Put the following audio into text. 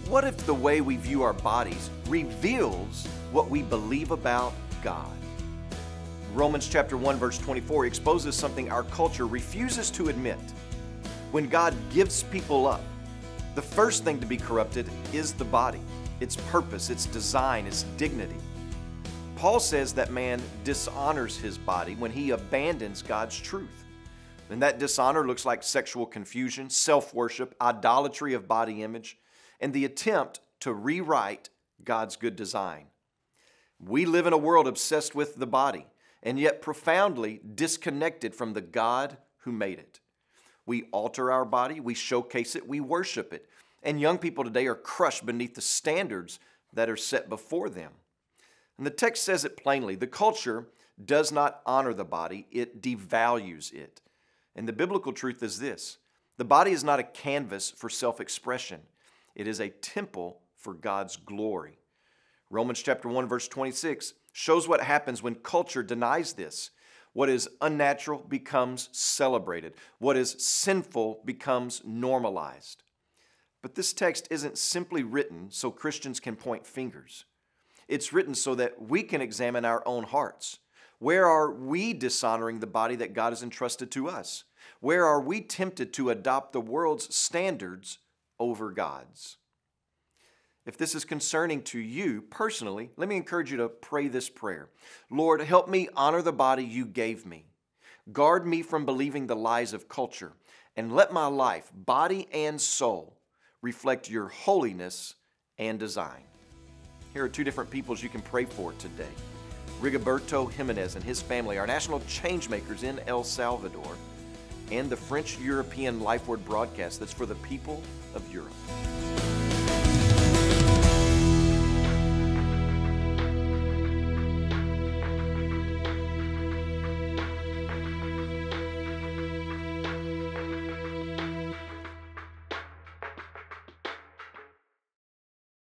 What if the way we view our bodies reveals what we believe about God? Romans chapter 1 verse 24 exposes something our culture refuses to admit. When God gives people up, the first thing to be corrupted is the body, its purpose, its design, its dignity. Paul says that man dishonors his body when he abandons God's truth. And that dishonor looks like sexual confusion, self-worship, idolatry of body image, and the attempt to rewrite God's good design. We live in a world obsessed with the body, and yet profoundly disconnected from the God who made it. We alter our body, we showcase it, we worship it, and young people today are crushed beneath the standards that are set before them. And the text says it plainly, the culture does not honor the body, it devalues it. And the biblical truth is this: the body is not a canvas for self-expression. It is a temple for God's glory. Romans chapter 1 verse 26 shows what happens when culture denies this. What is unnatural becomes celebrated. What is sinful becomes normalized. But this text isn't simply written so Christians can point fingers. It's written so that we can examine our own hearts. Where are we dishonoring the body that God has entrusted to us? Where are we tempted to adopt the world's standards over God's? If this is concerning to you personally, let me encourage you to pray this prayer. Lord, help me honor the body you gave me. Guard me from believing the lies of culture, and let my life, body and soul, reflect your holiness and design. Here are two different peoples you can pray for today. Rigoberto Jimenez and his family are national changemakers in El Salvador, and the French-European Life Word broadcast that's for the people of Europe.